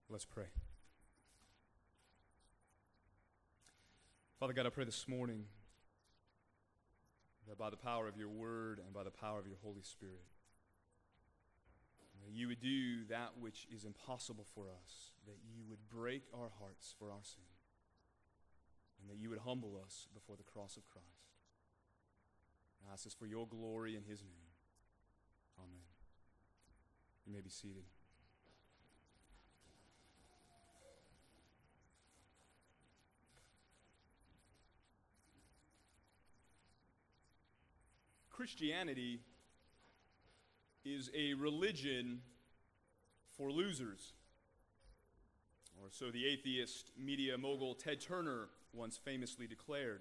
Let's pray. Father God, I pray this morning that by the power of your word and by the power of your Holy Spirit, that you would do that which is impossible for us, that you would break our hearts for our sin, and that you would humble us before the cross of Christ. I ask this for your glory in his name. Amen. You may be seated. Christianity is a religion for losers, or so the atheist media mogul Ted Turner once famously declared.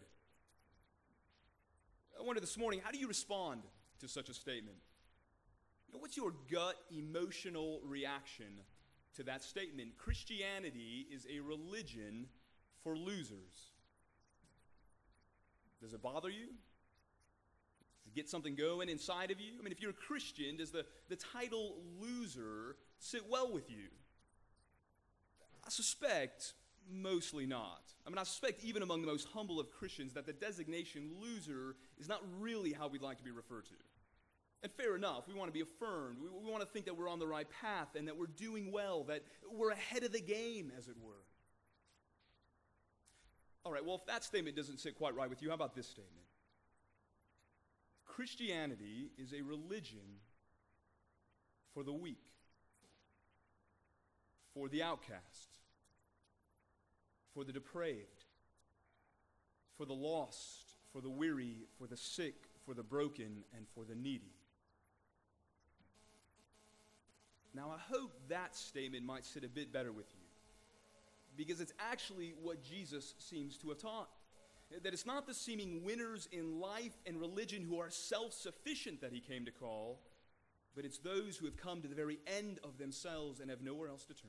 I wonder this morning, how do you respond to such a statement? What's your gut emotional reaction to that statement? Christianity is a religion for losers. Does it bother you? Get something going inside of you? I mean, if you're a Christian, does the title loser sit well with you? I suspect mostly not. I mean, I suspect even among the most humble of Christians that the designation loser is not really how we'd like to be referred to. And fair enough, we want to be affirmed. We want to think that we're on the right path and that we're doing well, that we're ahead of the game, as it were. All right, well, if that statement doesn't sit quite right with you, how about this statement? Christianity is a religion for the weak, for the outcast, for the depraved, for the lost, for the weary, for the sick, for the broken, and for the needy. Now, I hope that statement might sit a bit better with you, because it's actually what Jesus seems to have taught. That it's not the seeming winners in life and religion who are self-sufficient that he came to call, but it's those who have come to the very end of themselves and have nowhere else to turn.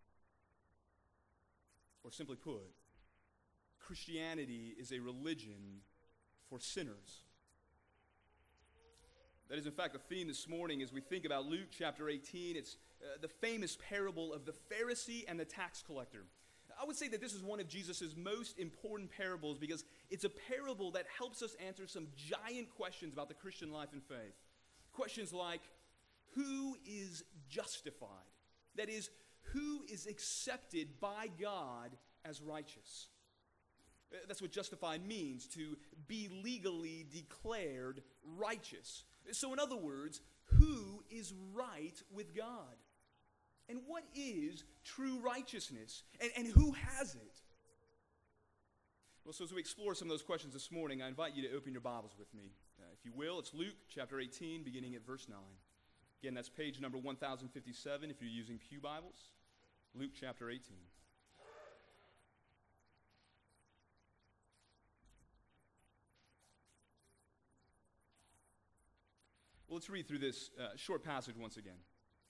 Or simply put, Christianity is a religion for sinners. That is, in fact, the theme this morning as we think about Luke chapter 18. It's the famous parable of the Pharisee and the tax collector. I would say that this is one of Jesus' most important parables because it's a parable that helps us answer some giant questions about the Christian life and faith. Questions like, who is justified? That is, who is accepted by God as righteous? That's what justified means, to be legally declared righteous. So in other words, who is right with God? And what is true righteousness? And who has it? Well, so as we explore some of those questions this morning, I invite you to open your Bibles with me. If you will, it's Luke chapter 18, beginning at verse 9. Again, that's page number 1057 if you're using Pew Bibles. Luke chapter 18. Well, let's read through this short passage once again.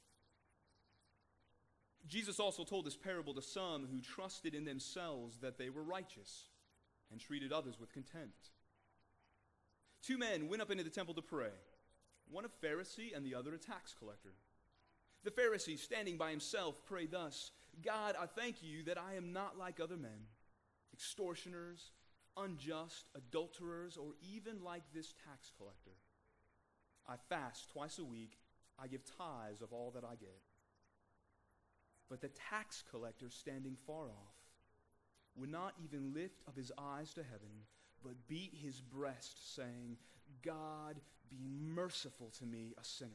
Jesus also told this parable to some who trusted in themselves that they were righteous and treated others with contempt. Two men went up into the temple to pray, one a Pharisee and the other a tax collector. The Pharisee, standing by himself, prayed thus, God, I thank you that I am not like other men, extortioners, unjust, adulterers, or even like this tax collector. I fast twice a week. I give tithes of all that I get. But the tax collector, standing far off, would not even lift up his eyes to heaven, but beat his breast, saying, God, be merciful to me, a sinner.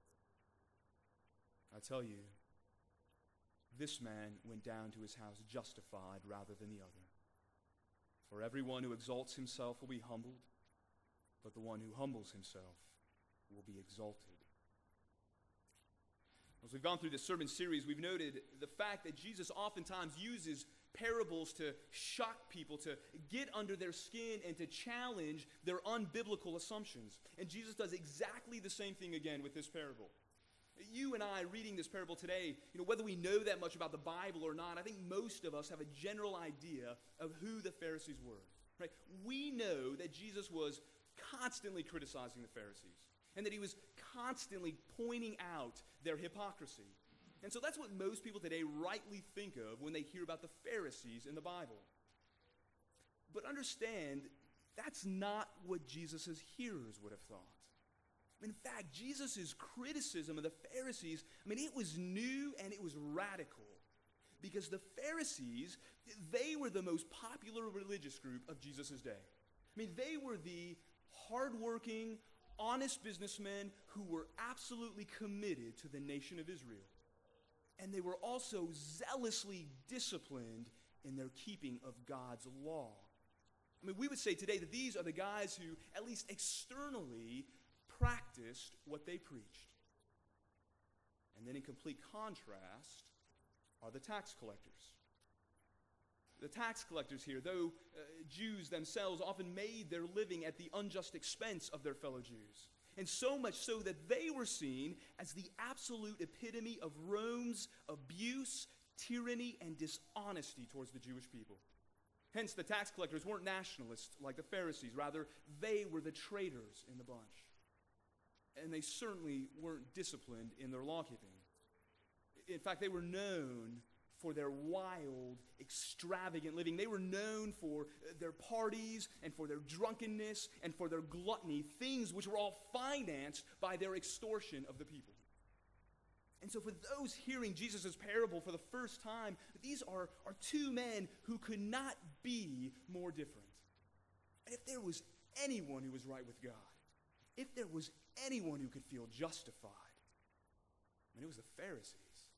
I tell you, this man went down to his house justified rather than the other. For everyone who exalts himself will be humbled, but the one who humbles himself will be exalted. As we've gone through this sermon series, we've noted the fact that Jesus oftentimes uses parables to shock people, to get under their skin and to challenge their unbiblical assumptions. And Jesus does exactly the same thing again with this parable. You and I reading this parable today, whether we know that much about the Bible or not, I think most of us have a general idea of who the Pharisees were. Right? We know that Jesus was constantly criticizing the Pharisees, and that he was constantly pointing out their hypocrisy. And so that's what most people today rightly think of when they hear about the Pharisees in the Bible. But understand, that's not what Jesus' hearers would have thought. In fact, Jesus' criticism of the Pharisees, it was new and it was radical. Because the Pharisees, they were the most popular religious group of Jesus' day. They were the hardworking, honest businessmen who were absolutely committed to the nation of Israel. And they were also zealously disciplined in their keeping of God's law. We would say today that these are the guys who, at least externally, practiced what they preached. And then in complete contrast are the tax collectors. The tax collectors here, though Jews themselves often made their living at the unjust expense of their fellow Jews. And so much so that they were seen as the absolute epitome of Rome's abuse, tyranny, and dishonesty towards the Jewish people. Hence, the tax collectors weren't nationalists like the Pharisees. Rather, they were the traitors in the bunch. And they certainly weren't disciplined in their law-keeping. In fact, they were known for their wild, extravagant living. They were known for their parties and for their drunkenness and for their gluttony, things which were all financed by their extortion of the people. And so for those hearing Jesus' parable for the first time, these are two men who could not be more different. And if there was anyone who was right with God, if there was anyone who could feel justified, it was the Pharisees.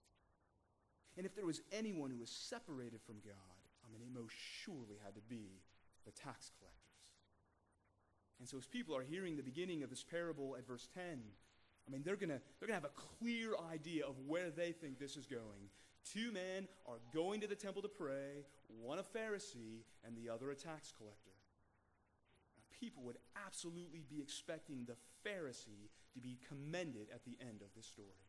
And if there was anyone who was separated from God, it most surely had to be the tax collectors. And so as people are hearing the beginning of this parable at verse 10, they're gonna have a clear idea of where they think this is going. Two men are going to the temple to pray, one a Pharisee and the other a tax collector. Now, people would absolutely be expecting the Pharisee to be commended at the end of this story.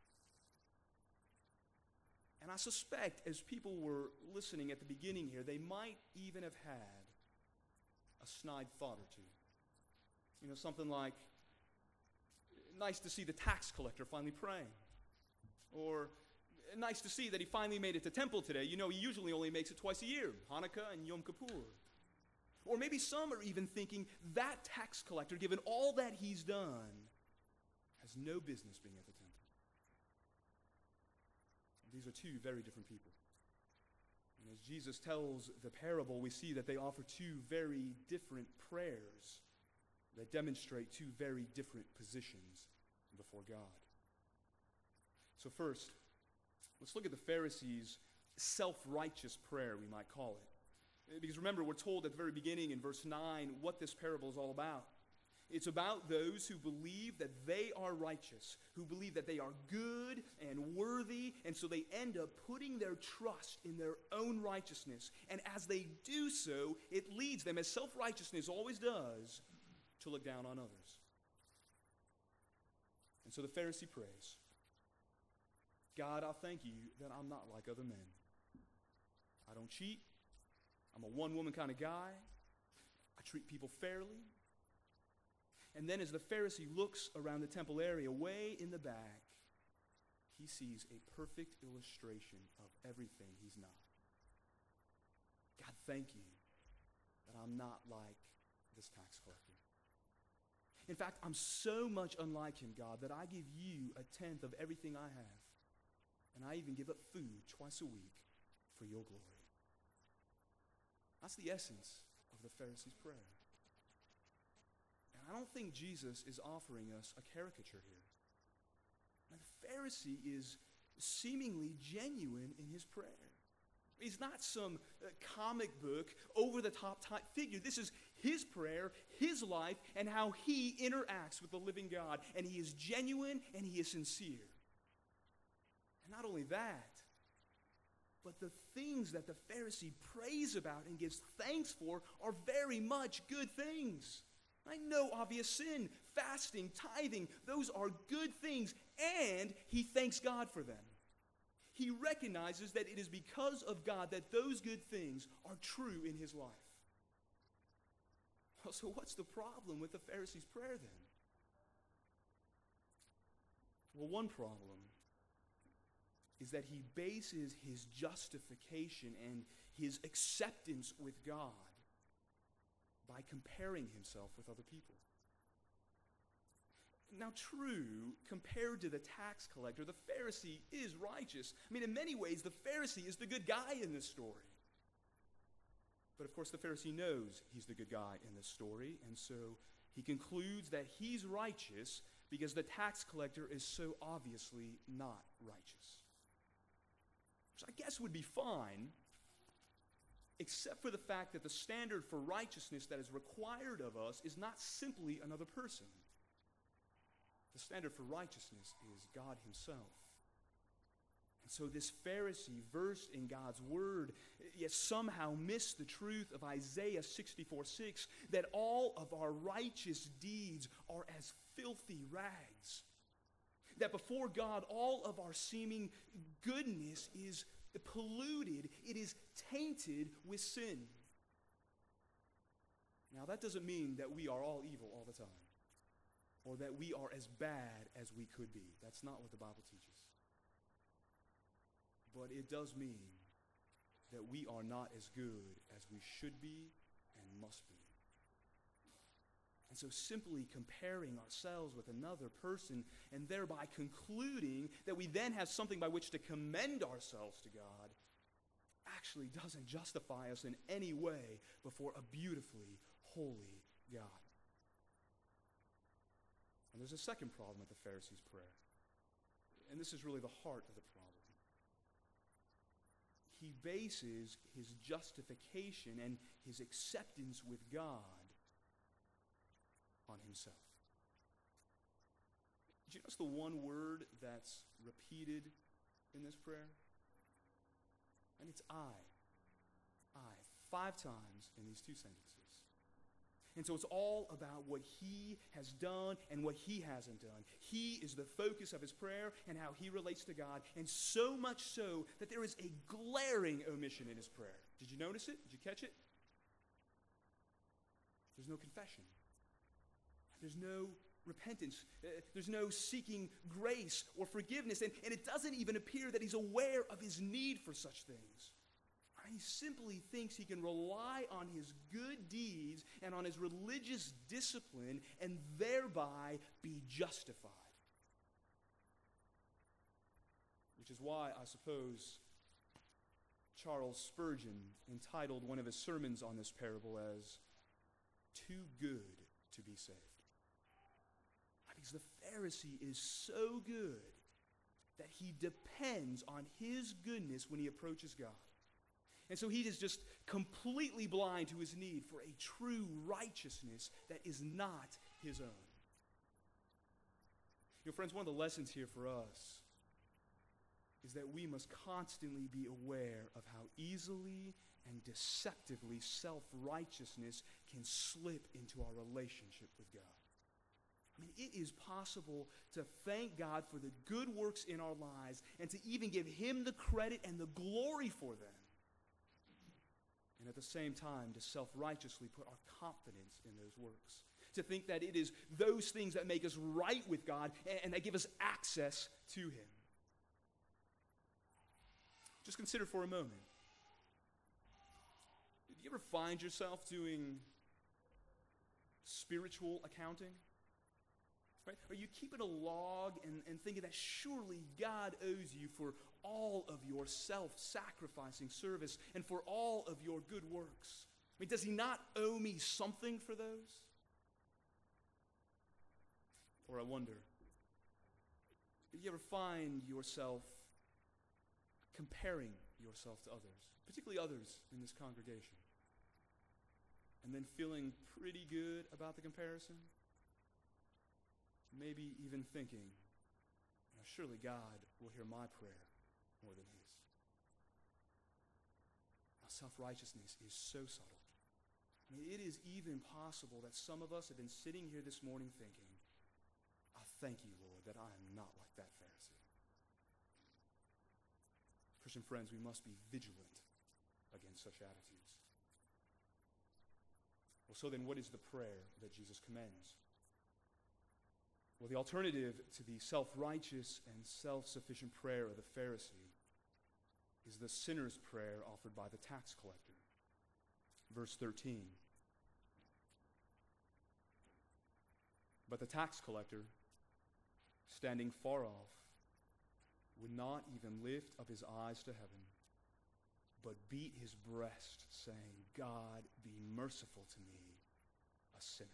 And I suspect as people were listening at the beginning here, they might even have had a snide thought or two. Something like, nice to see the tax collector finally praying. Or, nice to see that he finally made it to temple today. He usually only makes it twice a year, Hanukkah and Yom Kippur. Or maybe some are even thinking that tax collector, given all that he's done, has no business being at the temple. These are two very different people. And as Jesus tells the parable, we see that they offer two very different prayers that demonstrate two very different positions before God. So first, let's look at the Pharisees' self-righteous prayer, we might call it. Because remember, we're told at the very beginning in verse 9 what this parable is all about. It's about those who believe that they are righteous, who believe that they are good and worthy, and so they end up putting their trust in their own righteousness. And as they do so, it leads them, as self-righteousness always does, to look down on others. And so the Pharisee prays, God, I thank you that I'm not like other men. I don't cheat. I'm a one-woman kind of guy. I treat people fairly. And then as the Pharisee looks around the temple area, way in the back, he sees a perfect illustration of everything he's not. God, thank you that I'm not like this tax collector. In fact, I'm so much unlike him, God, that I give you a tenth of everything I have. And I even give up food twice a week for your glory. That's the essence of the Pharisee's prayer. And I don't think Jesus is offering us a caricature here. Now, the Pharisee is seemingly genuine in his prayer. He's not some comic book, over-the-top type figure. This is his prayer, his life, and how he interacts with the living God. And he is genuine and he is sincere. And not only that, but the things that the Pharisee prays about and gives thanks for are very much good things. No obvious sin, fasting, tithing, those are good things, and he thanks God for them. He recognizes that it is because of God that those good things are true in his life. So what's the problem with the Pharisee's prayer then? Well, one problem is that he bases his justification and his acceptance with God by comparing himself with other people. Now, true, compared to the tax collector, the Pharisee is righteous. I mean, in many ways, the Pharisee is the good guy in this story. But of course, the Pharisee knows he's the good guy in this story, and so he concludes that he's righteous because the tax collector is so obviously not righteous. Which I guess would be fine, except for the fact that the standard for righteousness that is required of us is not simply another person. The standard for righteousness is God himself. And so this Pharisee, versed in God's word, yet somehow missed the truth of Isaiah 64:6, that all of our righteous deeds are as filthy rags. That before God, all of our seeming goodness is polluted, it is tainted with sin. Now, that doesn't mean that we are all evil all the time, or that we are as bad as we could be. That's not what the Bible teaches. But it does mean that we are not as good as we should be and must be. And so simply comparing ourselves with another person and thereby concluding that we then have something by which to commend ourselves to God actually doesn't justify us in any way before a beautifully holy God. And there's a second problem with the Pharisee's prayer. And this is really the heart of the problem. He bases his justification and his acceptance with God on himself. Did you notice the one word that's repeated in this prayer? And it's I. 5 times in these 2 sentences. And so it's all about what he has done and what he hasn't done. He is the focus of his prayer and how he relates to God, and so much so that there is a glaring omission in his prayer. Did you notice it? Did you catch it? There's no confession. There's no repentance. There's no seeking grace or forgiveness. And it doesn't even appear that he's aware of his need for such things. He simply thinks he can rely on his good deeds and on his religious discipline and thereby be justified. Which is why, I suppose, Charles Spurgeon entitled one of his sermons on this parable as "Too Good to be Saved." Because the Pharisee is so good that he depends on his goodness when he approaches God. And so he is just completely blind to his need for a true righteousness that is not his own. You know, friends, one of the lessons here for us is that we must constantly be aware of how easily and deceptively self-righteousness can slip into our relationship with God. I mean, it is possible to thank God for the good works in our lives and to even give him the credit and the glory for them. And at the same time, to self-righteously put our confidence in those works. To think that it is those things that make us right with God and that give us access to him. Just consider for a moment. Do you ever find yourself doing spiritual accounting? Right? Are you keeping a log and thinking that surely God owes you for all of your self-sacrificing service and for all of your good works? I mean, does he not owe me something for those? Or I wonder, do you ever find yourself comparing yourself to others, particularly others in this congregation, and then feeling pretty good about the comparison? Maybe even thinking, surely God will hear my prayer more than his. Now, self-righteousness is so subtle. I mean, it is even possible that some of us have been sitting here this morning thinking, I thank you, Lord, that I am not like that Pharisee. Christian friends, we must be vigilant against such attitudes. Well, so then what is the prayer that Jesus commends? Well, the alternative to the self-righteous and self-sufficient prayer of the Pharisee is the sinner's prayer offered by the tax collector. Verse 13. But the tax collector, standing far off, would not even lift up his eyes to heaven, but beat his breast, saying, God, be merciful to me, a sinner.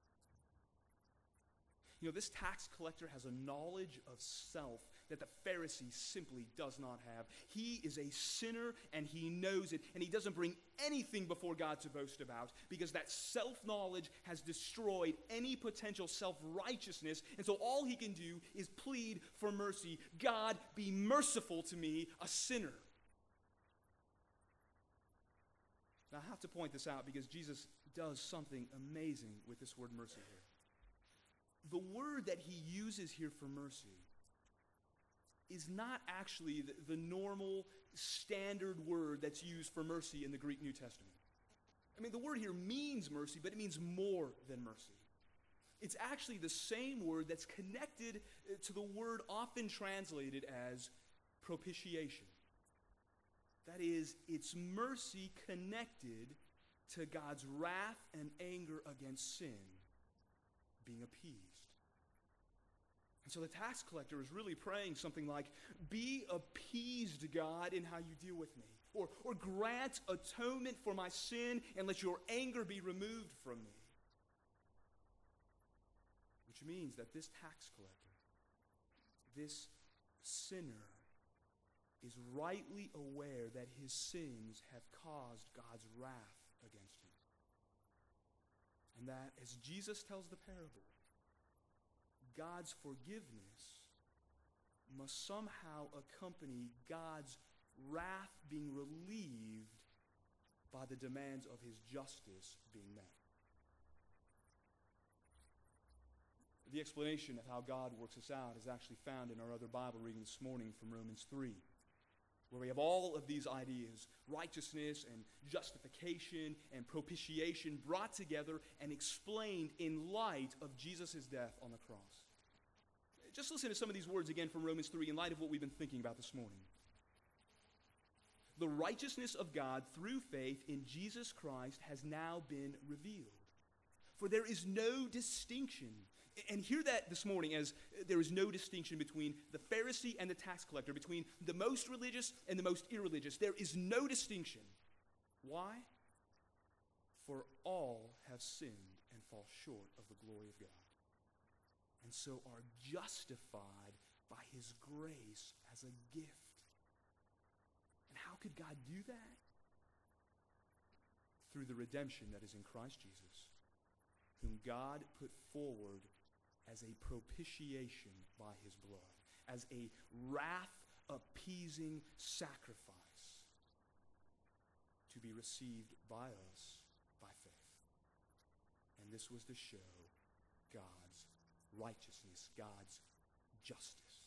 You know, this tax collector has a knowledge of self that the Pharisee simply does not have. He is a sinner, and he knows it, and he doesn't bring anything before God to boast about, because that self-knowledge has destroyed any potential self-righteousness, and so all he can do is plead for mercy. God, be merciful to me, a sinner. Now, I have to point this out because Jesus does something amazing with this word mercy here. The word that he uses here for mercy is not actually the normal standard word that's used for mercy in the Greek New Testament. I mean, the word here means mercy, but it means more than mercy. It's actually the same word that's connected to the word often translated as propitiation. That is, it's mercy connected to God's wrath and anger against sin being appeased. And so the tax collector is really praying something like, be appeased, God, in how you deal with me. Or grant atonement for my sin and let your anger be removed from me. Which means that this tax collector, this sinner, is rightly aware that his sins have caused God's wrath against him. And that, as Jesus tells the parable, God's forgiveness must somehow accompany God's wrath being relieved by the demands of his justice being met. The explanation of how God works this out is actually found in our other Bible reading this morning from Romans 3. Where we have all of these ideas, righteousness and justification and propitiation brought together and explained in light of Jesus' death on the cross. Just listen to some of these words again from Romans 3 in light of what we've been thinking about this morning. The righteousness of God through faith in Jesus Christ has now been revealed. For there is no distinction. And hear that this morning as there is no distinction between the Pharisee and the tax collector, between the most religious and the most irreligious. There is no distinction. Why? For all have sinned and fall short of the glory of God, and so are justified by his grace as a gift. And how could God do that? Through the redemption that is in Christ Jesus, whom God put forward as a propitiation by his blood, as a wrath-appeasing sacrifice to be received by us by faith. And this was to show God's righteousness, God's justice.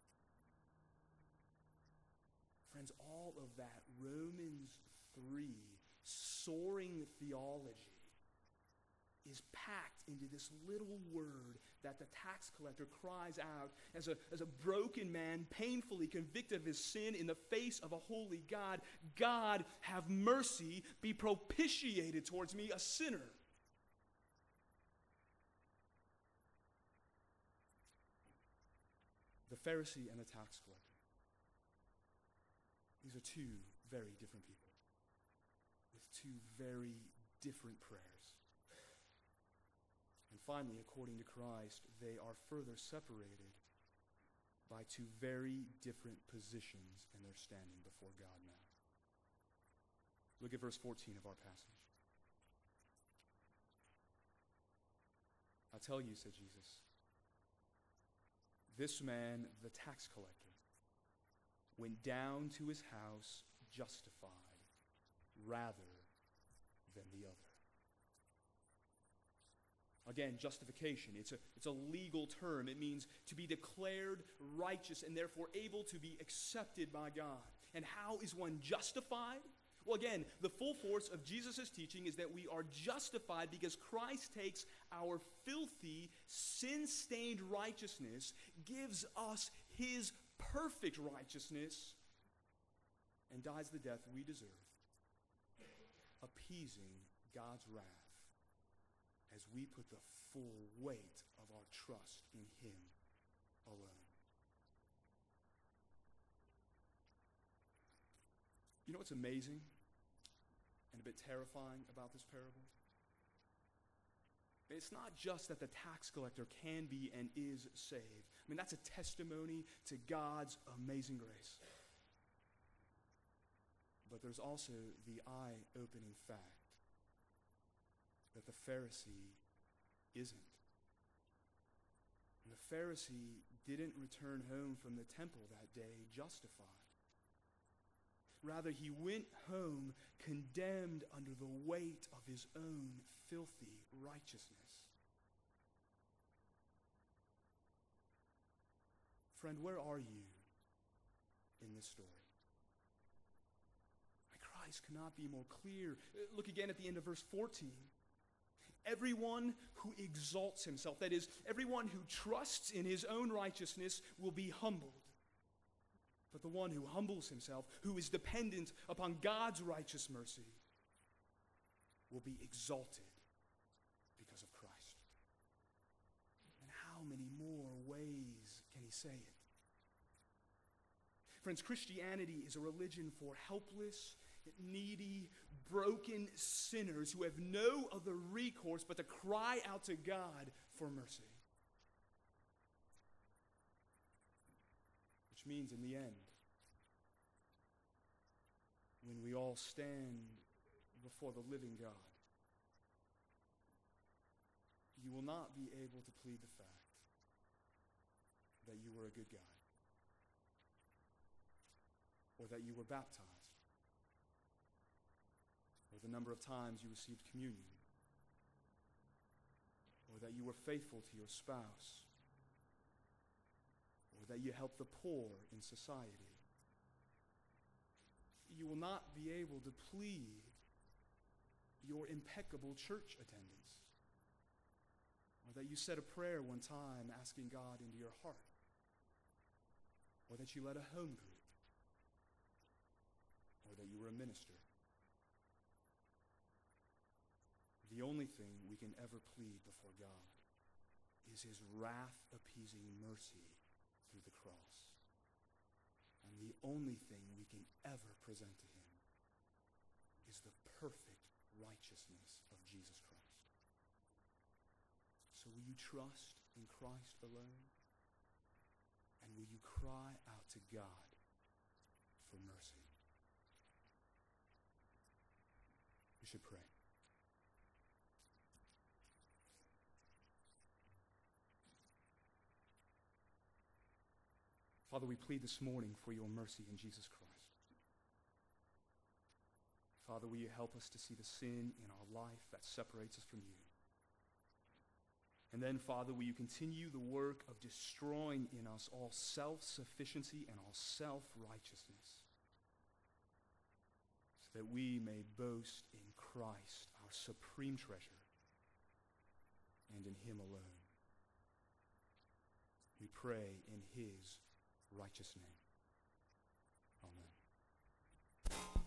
Friends, all of that Romans 3 soaring theology is packed into this little word that the tax collector cries out as a broken man, painfully convicted of his sin in the face of a holy God. God, have mercy, be propitiated towards me, a sinner. The Pharisee and the tax collector. These are two very different people with two very different prayers. And finally, according to Christ, they are further separated by two very different positions in their standing before God now. Look at verse 14 of our passage. I tell you, said Jesus, this man, the tax collector, went down to his house justified rather than the other. Again, justification, it's a legal term. It means to be declared righteous and therefore able to be accepted by God. And how is one justified? Well, again, the full force of Jesus' teaching is that we are justified because Christ takes our filthy, sin-stained righteousness, gives us his perfect righteousness, and dies the death we deserve, appeasing God's wrath as we put the full weight of our trust in him alone. You know what's amazing and a bit terrifying about this parable? It's not just that the tax collector can be and is saved. I mean, that's a testimony to God's amazing grace. But there's also the eye-opening fact that the Pharisee isn't. And the Pharisee didn't return home from the temple that day justified. Rather, he went home condemned under the weight of his own filthy righteousness. Friend, where are you in this story? Christ cannot be more clear. Look again at the end of verse 14. Everyone who exalts himself, that is, everyone who trusts in his own righteousness, will be humbled. But the one who humbles himself, who is dependent upon God's righteous mercy, will be exalted because of Christ. And how many more ways can he say it? Friends, Christianity is a religion for helpless, needy, broken sinners who have no other recourse but to cry out to God for mercy. Which means in the end, when we all stand before the living God, you will not be able to plead the fact that you were a good guy, or that you were baptized, or the number of times you received communion, or that you were faithful to your spouse, or that you helped the poor in society. You will not be able to plead your impeccable church attendance, or that you said a prayer one time asking God into your heart, or that you led a home group, or that you were a minister. The only thing we can ever plead before God is his wrath-appeasing mercy through the cross. And the only thing we can ever present to him is the perfect righteousness of Jesus Christ. So will you trust in Christ alone? And will you cry out to God for mercy? We should pray. Father, we plead this morning for your mercy in Jesus Christ. Father, will you help us to see the sin in our life that separates us from you? And then, Father, will you continue the work of destroying in us all self-sufficiency and all self-righteousness, so that we may boast in Christ, our supreme treasure, and in him alone. We pray in his righteous name. Amen.